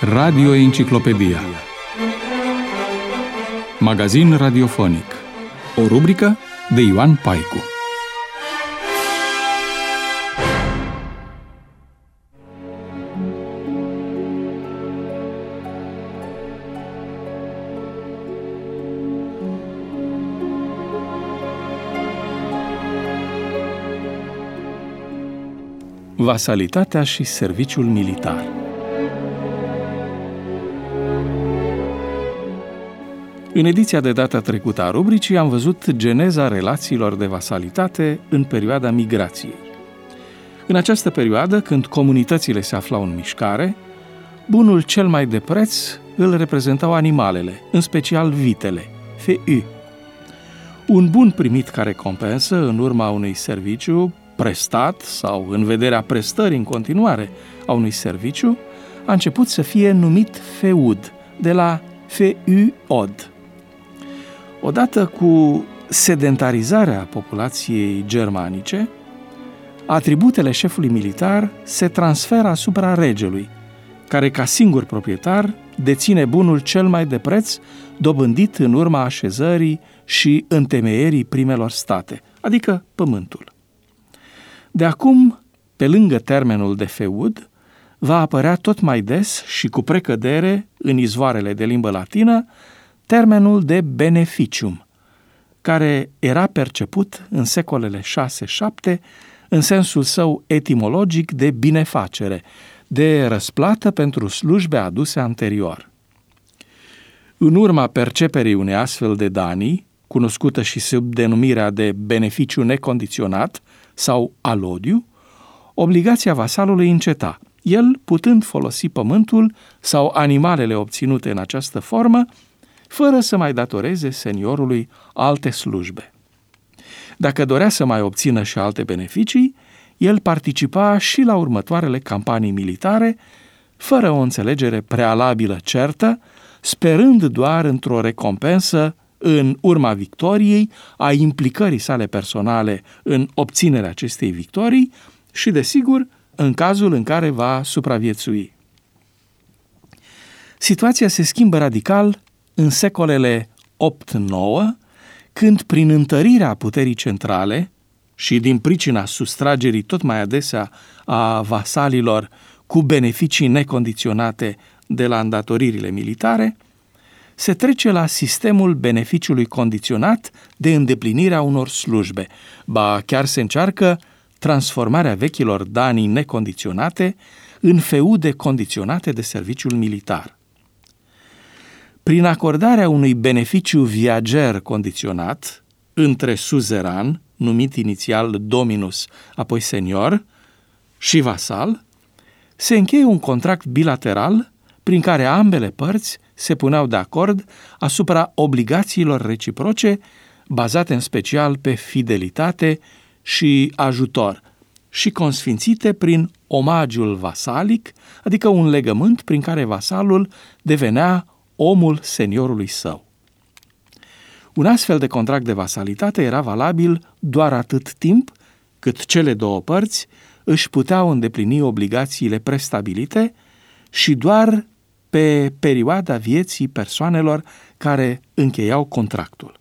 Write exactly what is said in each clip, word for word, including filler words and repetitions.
Radio Enciclopedia. Magazin radiofonic. O rubrică de Ioan Paicu. Vasalitatea și serviciul militar. În ediția de data trecută a rubricii am văzut geneza relațiilor de vasalitate în perioada migrației. În această perioadă, când comunitățile se aflau în mișcare, bunul cel mai de preț îl reprezentau animalele, în special vitele, feu. Un bun primit ca recompensă în urma unui serviciu prestat sau în vederea prestării în continuare a unui serviciu, a început să fie numit feud, de la feuod. Odată cu sedentarizarea populației germanice, atributele șefului militar se transferă asupra regelui, care ca singur proprietar deține bunul cel mai de preț dobândit în urma așezării și întemeierii primelor state, adică pământul. De acum, pe lângă termenul de feud, va apărea tot mai des și cu precădere în izvoarele de limbă latină termenul de beneficium, care era perceput în secolele șase șapte în sensul său etimologic de binefacere, de răsplată pentru slujbe aduse anterior. În urma perceperii unei astfel de danii, cunoscută și sub denumirea de beneficiu necondiționat sau alodiu, obligația vasalului înceta, el putând folosi pământul sau animalele obținute în această formă, fără să mai datoreze seniorului alte slujbe. Dacă dorea să mai obțină și alte beneficii, el participa și la următoarele campanii militare, fără o înțelegere prealabilă certă, sperând doar într-o recompensă în urma victoriei, a implicării sale personale în obținerea acestei victorii și, desigur, în cazul în care va supraviețui. Situația se schimbă radical în secolele opt nouă, când, prin întărirea puterii centrale și din pricina sustragerii tot mai adesea a vasalilor cu beneficii necondiționate de la îndatoririle militare, se trece la sistemul beneficiului condiționat de îndeplinirea unor slujbe, ba chiar se încearcă transformarea vechilor danii necondiționate în feude condiționate de serviciul militar. Prin acordarea unui beneficiu viager condiționat între suzeran, numit inițial dominus, apoi senior, și vasal, se încheie un contract bilateral prin care ambele părți se puneau de acord asupra obligațiilor reciproce, bazate în special pe fidelitate și ajutor, și consfințite prin omagiul vasalic, adică un legământ prin care vasalul devenea omul seniorului său. Un astfel de contract de vasalitate era valabil doar atât timp cât cele două părți își puteau îndeplini obligațiile prestabilite și doar pe perioada vieții persoanelor care încheiau contractul.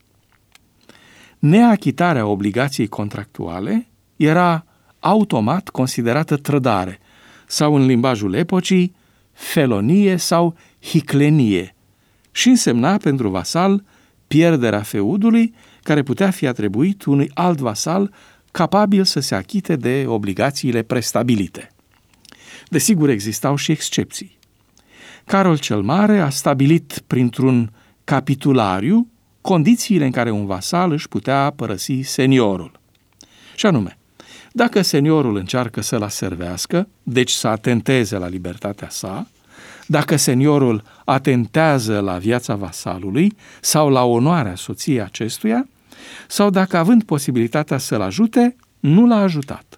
Neachitarea obligației contractuale era automat considerată trădare sau, în limbajul epocii, felonie sau hiclenie și însemna pentru vasal pierderea feudului, care putea fi atribuit unui alt vasal capabil să se achite de obligațiile prestabilite. Desigur, existau și excepții. Carol cel Mare a stabilit printr-un capitulariu condițiile în care un vasal își putea părăsi seniorul. Și anume, dacă seniorul încearcă să-l aservească, deci să atenteze la libertatea sa, dacă seniorul atentează la viața vasalului sau la onoarea soției acestuia, sau dacă, având posibilitatea să-l ajute, nu l-a ajutat.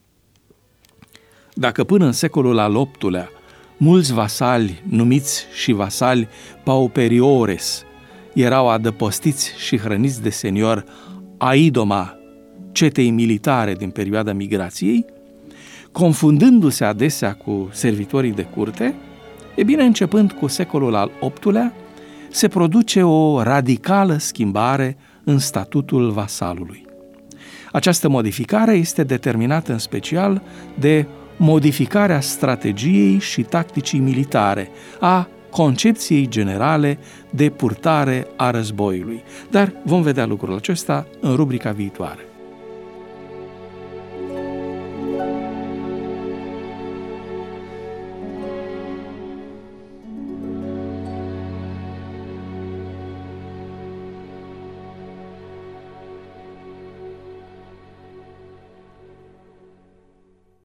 Dacă până în secolul al optulea mulți vasali, numiți și vasali pauperiores, erau adăpostiți și hrăniți de senior aidoma cetei militare din perioada migrației, confundându-se adesea cu servitorii de curte, E bine, începând cu secolul al optulea, se produce o radicală schimbare în statutul vasalului. Această modificare este determinată în special de modificarea strategiei și tacticii militare, a concepției generale de purtare a războiului. Dar vom vedea lucrul acesta în rubrica viitoare.